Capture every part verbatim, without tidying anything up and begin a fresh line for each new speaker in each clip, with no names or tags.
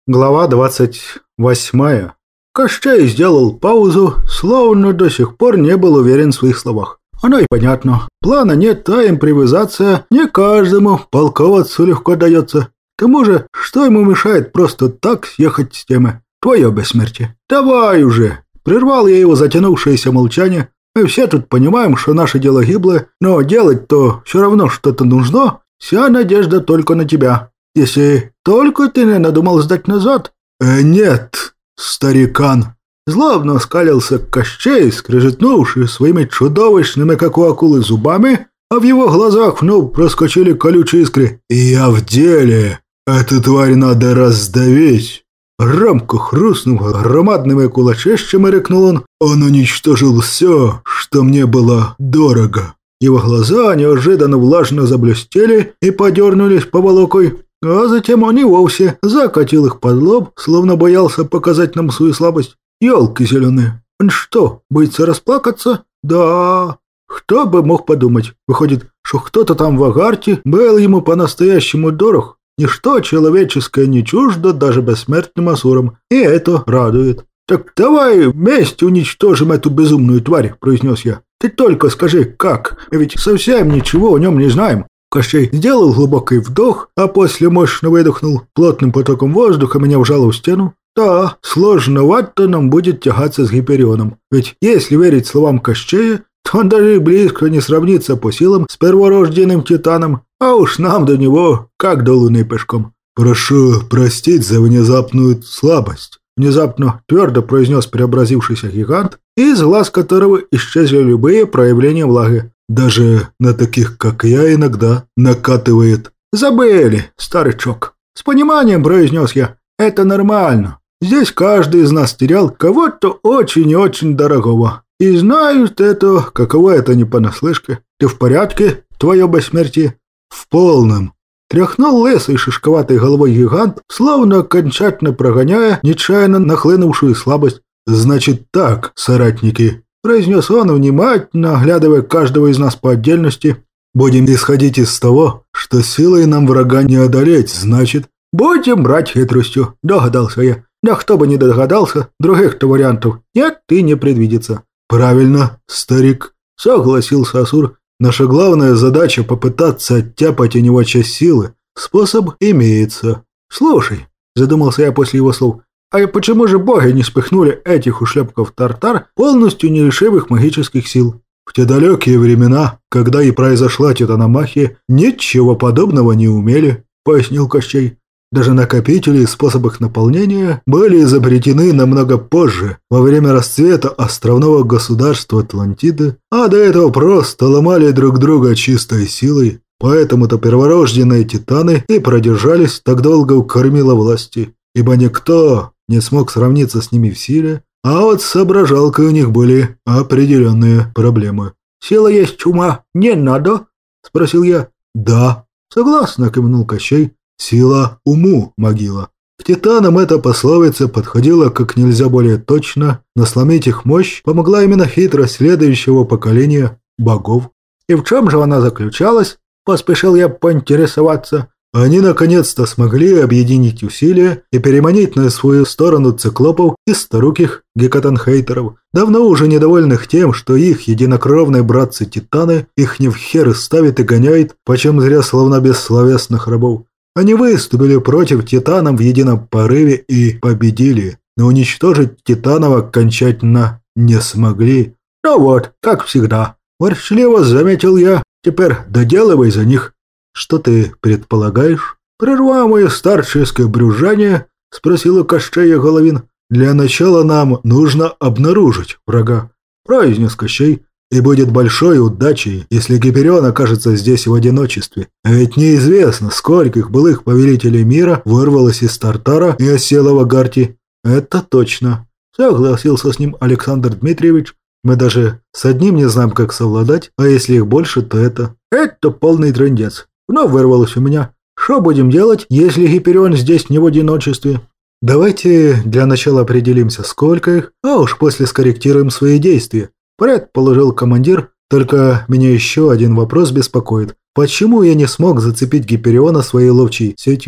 Глава двадцать восьмая. Кощей сделал паузу, словно до сих пор не был уверен в своих словах. Оно и понятно. Плана нет, а импровизация не каждому полководцу легко дается. К тому же, что ему мешает просто так съехать с темы? Твое бессмертие. Давай уже! Прервал я его затянувшееся молчание. Мы все тут понимаем, что наше дело гиблое, но делать-то все равно что-то нужно. Вся надежда только на тебя. Если только ты не надумал сдать назад.
Э, нет, старикан.
Злобно оскалился Кощей, скрежетнувший своими чудовищными, как у акулы, зубами, а в его глазах вновь проскочили колючие искры.
Я в деле. Эту тварь надо раздавить.
Ромко хрустнув громадными кулачищами, рыкнул он.
Он уничтожил все, что мне было дорого.
Его глаза неожиданно влажно заблестели и подернулись поволокой. А затем он и вовсе закатил их под лоб, словно боялся показать нам свою слабость. Ёлки зеленые, он что, боится расплакаться? Да, кто бы мог подумать. Выходит, что кто-то там в Агарте был ему по-настоящему дорог. Ничто человеческое не чуждо даже бессмертным асурам, и это радует. «Так давай вместе уничтожим эту безумную тварь», – произнес я. «Ты только скажи, как, ведь совсем ничего о нем не знаем». Кощей сделал глубокий вдох, а после мощно выдохнул. Плотным потоком воздуха меня вжало в стену. Да, сложновато нам будет тягаться с Гиперионом. Ведь если верить словам Кощея, то он даже и близко не сравнится по силам с перворожденным Титаном, а уж нам до него как до Луны пешком.
«Прошу простить за внезапную слабость»,
— внезапно твердо произнес преобразившийся гигант, из глаз которого исчезли любые проявления влаги.
«Даже на таких, как я, иногда накатывает».
«Забыли, старичок». С пониманием произнес я. «Это нормально. Здесь каждый из нас терял кого-то очень и очень дорогого. И знают это, каково это не понаслышке. Ты в порядке, твое бессмертие?»
«В полном».
Тряхнул лысой шишковатой головой гигант, словно окончательно прогоняя нечаянно нахлынувшую слабость.
«Значит так, соратники», —
произнес он, внимательно оглядывая каждого из нас по отдельности.
«Будем исходить из того, что силой нам врага не одолеть, значит...»
«Будем брать хитростью», — догадался я. Да кто бы не догадался, других-то вариантов нет и не предвидится.
«Правильно, старик», —
согласился Асур.
«Наша главная задача — попытаться оттяпать у него часть силы. Способ имеется».
«Слушай», — задумался я после его слов, «а почему же боги не спихнули этих ушлепков тартар, полностью не лишив их магических сил?»
«В те далекие времена, когда и произошла титаномахия, ничего подобного не умели», — пояснил Кощей. «Даже накопители и способ их наполнения были изобретены намного позже, во время расцвета островного государства Атлантиды, а до этого просто ломали друг друга чистой силой. Поэтому-то перворожденные титаны и продержались так долго у кормила власти, ибо никто не смог сравниться с ними в силе, а вот с соображалкой у них были определенные проблемы».
«Сила есть чума, не надо?» – спросил я.
«Да», – согласно кивнул Кощей. «Сила уму, могила». К титанам эта пословица подходила как нельзя более точно, но сломить их мощь помогла именно хитрость следующего поколения богов.
«И в чем же она заключалась?» – поспешил я поинтересоваться.
Они наконец-то смогли объединить усилия и переманить на свою сторону циклопов и старуких гекатанхейтеров, давно уже недовольных тем, что их единокровные братцы-титаны их не в хер ставит и гоняет, почем зря словно бессловесных рабов. Они выступили против титанов в едином порыве и победили, но уничтожить титанов окончательно не смогли.
«Ну вот, как всегда», – ворчливо заметил я, – «теперь доделывай за них».
«Что ты предполагаешь?»
«Прервав мое старческое брюзжание», – спросила Кощея Головин.
«Для начала нам нужно обнаружить врага», – произнес Кощей. «И будет большой удачей, если Гиперион окажется здесь в одиночестве. А ведь неизвестно, скольких былых повелителей мира вырвалось из Тартара и осело в Агарте».
«Это точно», – согласился с ним Александр Дмитриевич.
«Мы даже с одним не знаем, как совладать, а если их больше, то это...»
«Это полный трындец. Вновь вырвалось у меня. Что будем делать, если Гиперион здесь не в одиночестве?»
«Давайте для начала определимся, сколько их, а уж после скорректируем свои действия», – предположил командир. «Только меня еще один вопрос беспокоит. Почему я не смог зацепить Гипериона своей ловчей сетью?»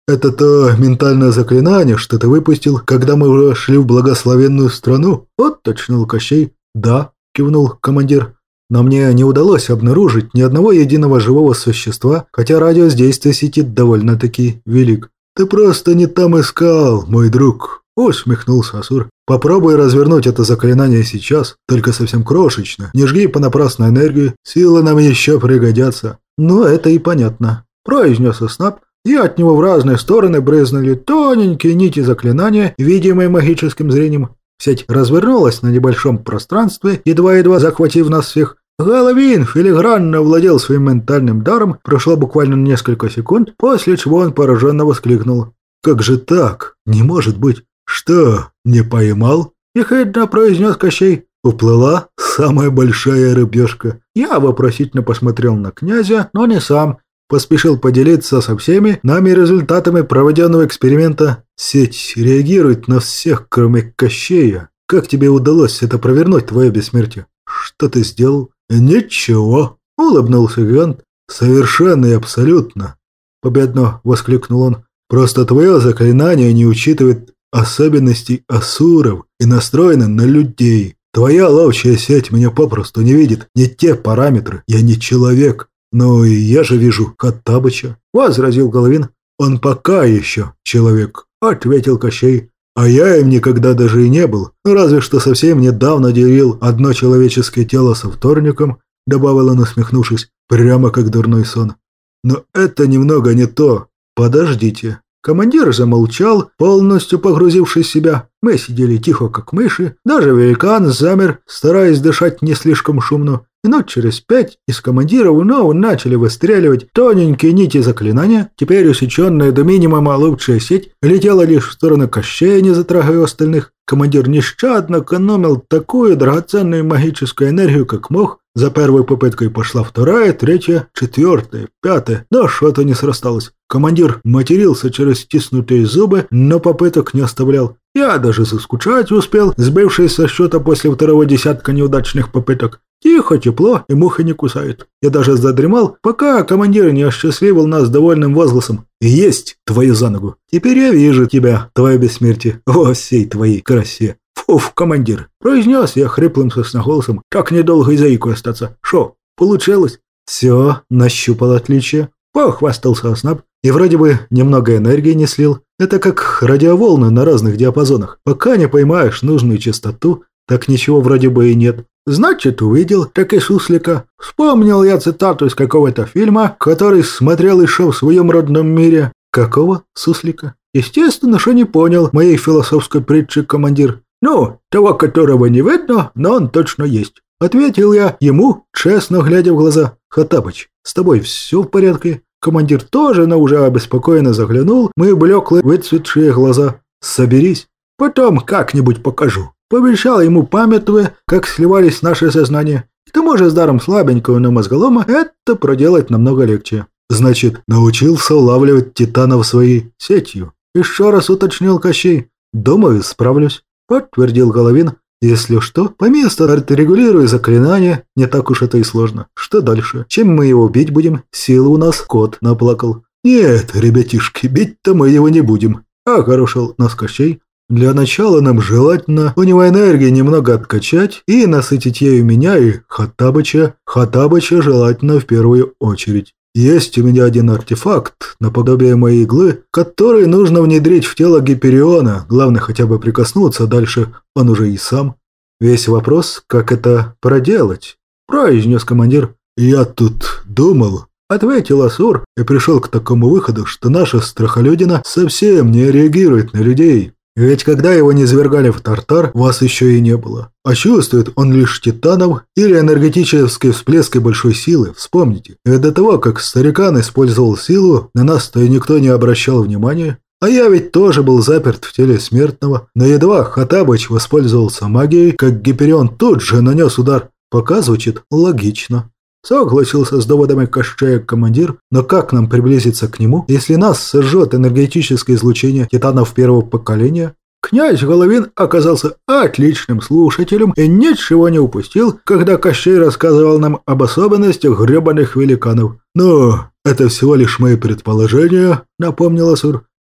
Это то ментальное заклинание, что ты выпустил, когда мы уже шли в благословенную страну?» – уточнил Кощей. «Да», – кивнул командир. «Но мне не удалось обнаружить ни одного единого живого существа, хотя радиус действия сети довольно-таки велик». «Ты просто не там искал, мой друг», – усмехнулся Асур. «Попробуй развернуть это заклинание сейчас, только совсем крошечно. Не жги понапрасну энергию, силы нам еще пригодятся». «Ну, это и понятно», – произнес Снап, и от него в разные стороны брызнули тоненькие нити заклинания, видимые магическим зрением. Сеть развернулась на небольшом пространстве, едва-едва захватив нас всех. Головин филигранно владел своим ментальным даром, прошло буквально несколько секунд, после чего он пораженно воскликнул. «Как же так? Не может быть! Что, не поймал?» – ехидно произнес Кощей. «Уплыла самая большая рыбешка». Я вопросительно посмотрел на князя, но не сам. Поспешил поделиться со всеми нами результатами проведенного эксперимента. Сеть реагирует на всех, кроме Кощея. Как тебе удалось это провернуть, твое бессмертие? Что ты сделал? Ничего, улыбнулся гигант. Совершенно и абсолютно. Победно воскликнул он. Просто твое заклинание не учитывает особенностей асуров и настроено на людей. Твоя ловчая сеть меня попросту не видит. Не те параметры. Я не человек. «Ну и я же вижу Хоттабыча», – возразил Головин. «Он пока еще человек», – ответил Кощей. «А я им никогда даже и не был, разве что совсем недавно делил одно человеческое тело со вторником», – добавил он, усмехнувшись, прямо как дурной сон. «Но это немного не то. Подождите». Командир замолчал, полностью погрузившись в себя. Мы сидели тихо, как мыши. Даже великан замер, стараясь дышать не слишком шумно. Минут через пять из командира вновь начали выстреливать тоненькие нити заклинания. Теперь усеченная до минимума лучшая сеть летела лишь в сторону Кощея, не затрагивая остальных. Командир нещадно экономил такую драгоценную магическую энергию, как мог. За первой попыткой пошла вторая, третья, четвертая, пятая, но что-то не срасталось. Командир матерился через стиснутые зубы, но попыток не оставлял. Я даже заскучать успел, сбившись со счета после второго десятка неудачных попыток. Тихо, тепло, и муха не кусает. Я даже задремал, пока командир не осчастливил нас довольным возгласом. «Есть твою за ногу! Теперь я вижу тебя, твое бессмертие, во всей твоей красе!» «Фуф, командир!» – произнес я хриплым сосноголосом. «Так недолго и заикой остаться. Шо, получилось?» «Все, нащупал отличие», – похвастался Снап. И вроде бы немного энергии не слил. Это как радиоволны на разных диапазонах. Пока не поймаешь нужную частоту, так ничего вроде бы и нет. Значит, увидел, так и суслика. Вспомнил я цитату из какого-то фильма, который смотрел еще в своем родном мире. Какого суслика? Естественно, что не понял моей философской притчи командир. «Ну, того, которого не видно, но он точно есть», — ответил я ему, честно глядя в глаза. «Хоттабыч, с тобой все в порядке?» Командир тоже, но уже обеспокоенно заглянул, мы блеклые, выцветшие глаза. «Соберись, потом как-нибудь покажу», — пообещал ему, памятуя, как сливались наши сознания. К тому же с даром слабенького, но мозголома это проделать намного легче. «Значит, научился улавливать титанов своей сетью?» — еще раз уточнил Кощей. «Думаю, справлюсь», — подтвердил Головин. «Если что, по месту регулирую заклинание, не так уж это и сложно. Что дальше? Чем мы его бить будем? Силы у нас кот наплакал». «Нет, ребятишки, бить-то мы его не будем», — огорошил нас Кощей. «Для начала нам желательно у него энергии немного откачать и насытить ею меня и Хоттабыча. Хоттабыча желательно в первую очередь. Есть у меня один артефакт, наподобие моей иглы, который нужно внедрить в тело Гипериона. Главное хотя бы прикоснуться, дальше он уже и сам. Весь вопрос, как это проделать», – произнес командир. «Я тут думал», – ответил Асур и пришел к такому выходу, что наша страхолюдина совсем не реагирует на людей. Ведь когда его низвергали в Тартар, вас еще и не было. А чувствует он лишь титанов или энергетические всплески большой силы. Вспомните, ведь до того, как старикан использовал силу, на нас-то и никто не обращал внимания. А я ведь тоже был заперт в теле смертного. Но едва Хоттабыч воспользовался магией, как Гиперион тут же нанес удар. Пока звучит логично. Согласился с доводами Кощея командир, но как нам приблизиться к нему, если нас сожжет энергетическое излучение титанов первого поколения? Князь Головин оказался отличным слушателем и ничего не упустил, когда Кощей рассказывал нам об особенностях гребаных великанов. «Ну, это всего лишь мои предположения», — напомнил Асур.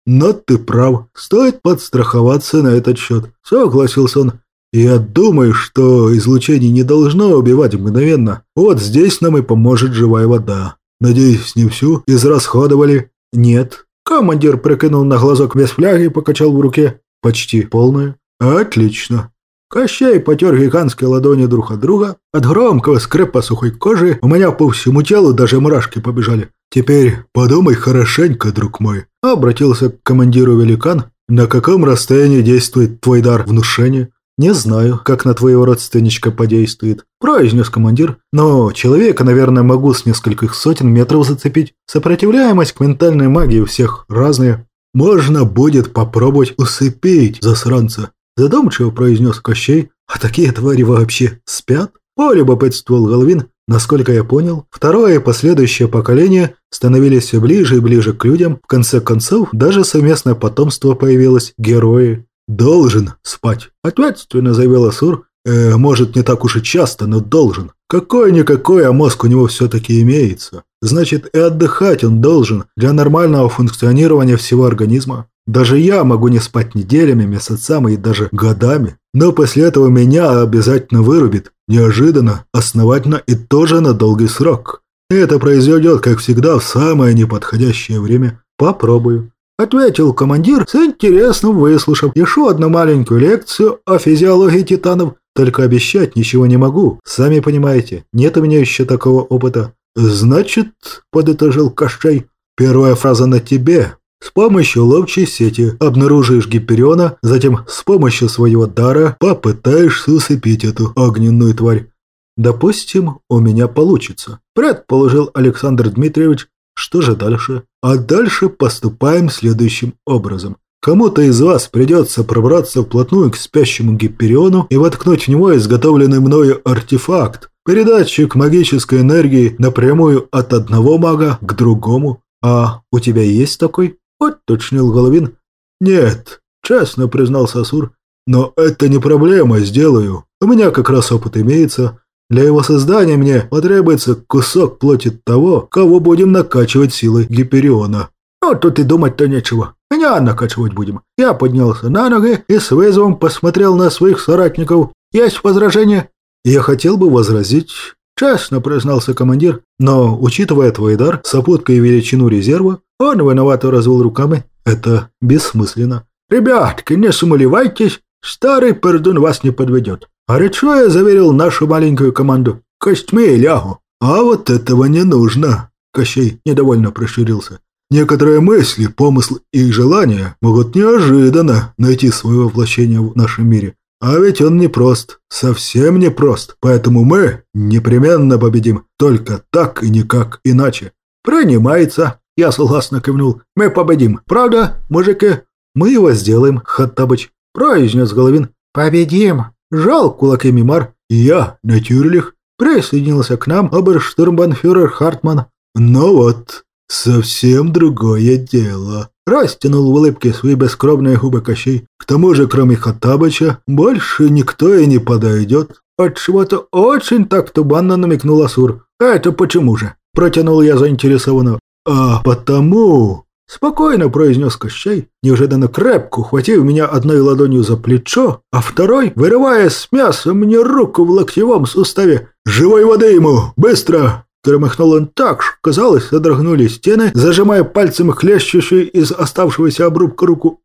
Но ты прав, стоит подстраховаться на этот счет», – согласился он. «Я думаю, что излучение не должно убивать мгновенно. Вот здесь нам и поможет живая вода. Надеюсь, не всю израсходовали?» «Нет». Командир прикинул на глазок вес фляги и покачал в руке. «Почти полную». «Отлично». Кощей потер гигантские ладони друг от друга. От громкого скрипа сухой кожи у меня по всему телу даже мурашки побежали. «Теперь подумай хорошенько, друг мой», – обратился к командиру великан. «На каком расстоянии действует твой дар внушения?» «Не знаю, как на твоего родственничка подействует», – произнес командир. «Но человека, наверное, могу с нескольких сотен метров зацепить. Сопротивляемость к ментальной магии у всех разная». «Можно будет попробовать усыпить засранца», – задумчиво произнес Кощей. «А такие твари вообще спят?» – полюбопытствовал Головин. Насколько я понял, второе и последующее поколение становились все ближе и ближе к людям. В конце концов, даже совместное потомство появилось – герои. «Должен спать», – ответственно заявил Асур. Э, «Может, не так уж и часто, но должен. Какой-никакой, а мозг у него все-таки имеется. Значит, и отдыхать он должен для нормального функционирования всего организма. Даже я могу не спать неделями, месяцами и даже годами. Но после этого меня обязательно вырубит. Неожиданно, основательно и тоже на долгий срок. И это произойдет, как всегда, в самое неподходящее время. Попробую», – ответил командир, с интересом выслушав еще одну маленькую лекцию о физиологии титанов. «Только обещать ничего не могу. Сами понимаете, нет у меня еще такого опыта». «Значит», – подытожил Кощей, – «первая фраза на тебе. С помощью ловчей сети обнаружишь Гипериона, затем с помощью своего дара попытаешься усыпить эту огненную тварь». «Допустим, у меня получится», – предположил Александр Дмитриевич. «Что же дальше?» «А дальше поступаем следующим образом. Кому-то из вас придется пробраться вплотную к спящему Гипериону и воткнуть в него изготовленный мною артефакт, передатчик магической энергии напрямую от одного мага к другому». «А у тебя есть такой?» – уточнил Головин. «Нет», – честно признался Асур. «Но это не проблема, сделаю. У меня как раз опыт имеется. Для его создания мне потребуется кусок плоти того, кого будем накачивать силой Гипериона». «Ну, тут и думать-то нечего. Меня накачивать будем». Я поднялся на ноги и с вызовом посмотрел на своих соратников. «Есть возражения?» «Я хотел бы возразить», – честно признался командир. «Но, учитывая твой дар, сопутку и величину резерва», он виновато развел руками. «Это бессмысленно». «Ребятки, не сумлевайтесь, старый пердун вас не подведет. А речу я заверил нашу маленькую команду. Костьми лягу». «А вот этого не нужно», – Кощей недовольно прищурился. «Некоторые мысли, помыслы и желания могут неожиданно найти свое воплощение в нашем мире. А ведь он непрост, совсем непрост, поэтому мы непременно победим, только так и никак иначе». «Принимается», – я согласно кивнул. «Мы победим, правда, мужики?» «Мы его сделаем, Хаттабыч», – произнес Головин. «Победим», – жал кулаки Мимар. «Я, Натюрлих», – присоединился к нам оберштурмбанфюрер Хартман. «Ну вот, совсем другое дело», – растянул в улыбке свои бескровные губы Кощей. «К тому же, кроме Хаттабыча, больше никто и не подойдет». Отчего-то очень так туманно намекнул Асур. «Это почему же?» – протянул я заинтересованно. «А потому...» – спокойно произнес Кощей, неожиданно крепко ухватив меня одной ладонью за плечо, а второй, вырывая с мяса мне руку в локтевом суставе. «Живой воды ему! Быстро!» Громыхнул он так, что, казалось, содрогнулись стены, зажимая пальцем хлещущую из оставшегося обрубка руку.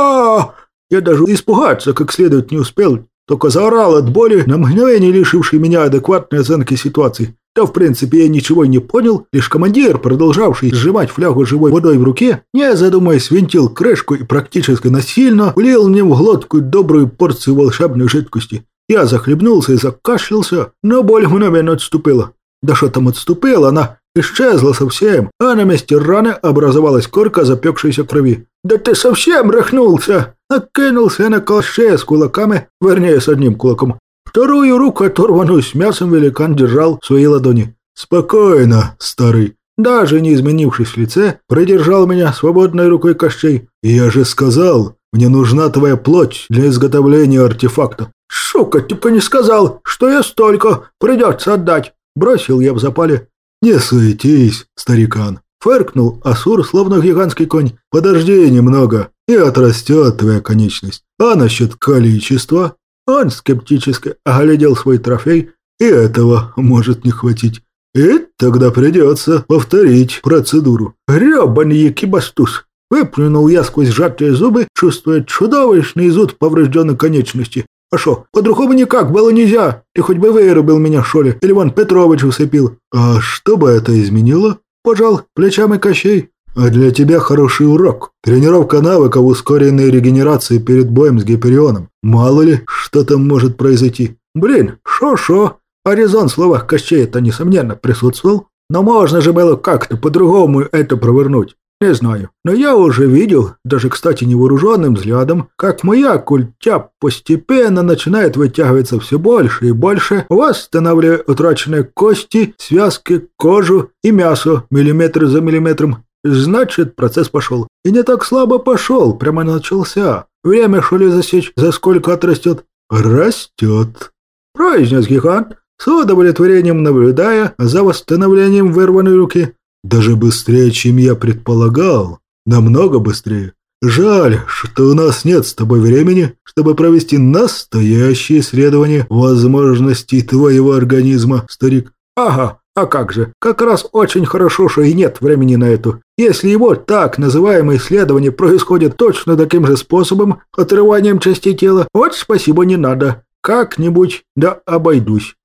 а Я даже испугаться как следует не успел, только заорал от боли, на мгновение лишивший меня адекватной оценки ситуации. Да, в принципе, я ничего не понял, лишь командир, продолжавший сжимать флягу живой водой в руке, не задумываясь, винтил крышку и практически насильно влил мне в глотку добрую порцию волшебной жидкости. Я захлебнулся и закашлялся, но боль мгновенно отступила. Да что там отступила, она исчезла совсем, а на месте раны образовалась корка запекшейся крови. «Да ты совсем рехнулся!» Накинулся на Кощея с кулаками, вернее, с одним кулаком. Вторую руку, оторванную с мясом, великан держал в своей ладони. «Спокойно, старый!» Даже не изменившись в лице, придержал меня свободной рукой Кощей. «Я же сказал, мне нужна твоя плоть для изготовления артефакта». «Шука, ты не сказал, что я столько придется отдать!» Бросил я в запале. «Не суетись, старикан!»
Фыркнул Асур, словно гигантский конь.
«Подожди немного, и отрастет твоя конечность. А насчет количества?»
Он скептически оглядел свой трофей.
«И этого может не хватить. И тогда придется повторить процедуру».
«Гребаный кибастуз!» Выплюнул я сквозь сжатые зубы, чувствуя чудовищный зуд поврежденной конечности. «А шо, по-другому никак было нельзя. Ты хоть бы вырубил меня, шо ли, или вон Петрович усыпил».
«А что бы это изменило?»
Пожал плечами Кощей.
«А для тебя хороший урок. Тренировка навыков ускоренной регенерации перед боем с Гиперионом. Мало ли, что там может произойти».
«Блин, шо-шо». А резон в словах Кощея-то, несомненно, присутствовал. Но можно же было как-то по-другому это провернуть. Не знаю, но я уже видел, даже, кстати, невооруженным взглядом, как моя культя постепенно начинает вытягиваться все больше и больше, восстанавливая утраченные кости, связки, кожу и мясо миллиметр за миллиметром. Значит, процесс пошел. И не так слабо пошел, прямо начался. Время, что ли, засечь, за сколько отрастет?
«Растет»,
– произнес гигант, с удовлетворением наблюдая за восстановлением вырванной руки.
«Даже быстрее, чем я предполагал. Намного быстрее. Жаль, что у нас нет с тобой времени, чтобы провести настоящее исследование возможностей твоего организма, старик».
«Ага, а как же. Как раз очень хорошо, что и нет времени на это. Если его так называемое исследование происходит точно таким же способом, отрыванием частей тела, вот спасибо не надо. Как-нибудь да обойдусь».